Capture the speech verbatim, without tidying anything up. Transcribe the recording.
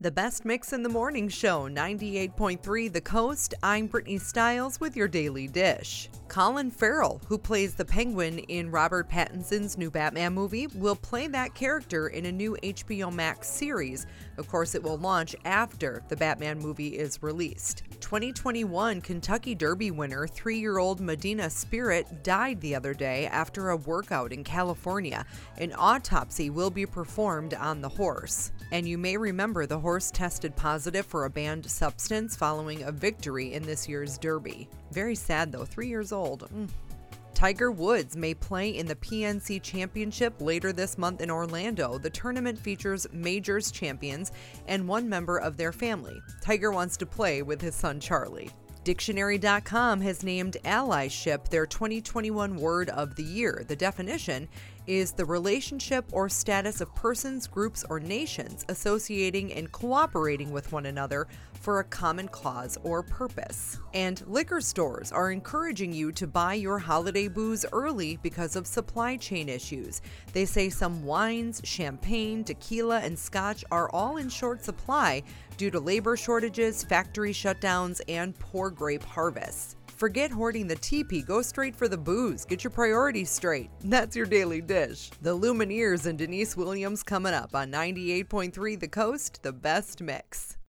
The best mix in the morning show, ninety-eight point three The Coast. I'm Brittany Stiles with your daily dish. Colin Farrell, who plays the Penguin in Robert Pattinson's new Batman movie, will play that character in a new H B O Max series. Of course, it will launch after the Batman movie is released. twenty twenty-one Kentucky Derby winner, three-year-old Medina Spirit, died the other day after a workout in California. An autopsy will be performed on the horse. And you may remember the horse tested positive for a banned substance following a victory in this year's Derby. Very sad though, three years old. Mm. Tiger Woods may play in the P N C Championship later this month in Orlando. The tournament features majors champions and one member of their family. Tiger wants to play with his son Charlie. Dictionary dot com has named allyship their twenty twenty-one word of the year. The definition is the relationship or status of persons, groups, or nations associating and cooperating with one another for a common cause or purpose. And liquor stores are encouraging you to buy your holiday booze early because of supply chain issues. They say some wines, champagne, tequila, and scotch are all in short supply due to labor shortages, factory shutdowns, and poor grape harvests. Forget hoarding the teepee, go straight for the booze. Get your priorities straight. That's your daily dish. The Lumineers and Denise Williams coming up on ninety-eight point three The Coast, the best mix.